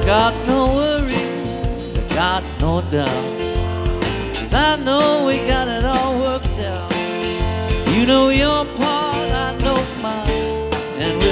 got no worries, I got no doubt, 'cause I know we got it all worked out. You know your part, I know mine, and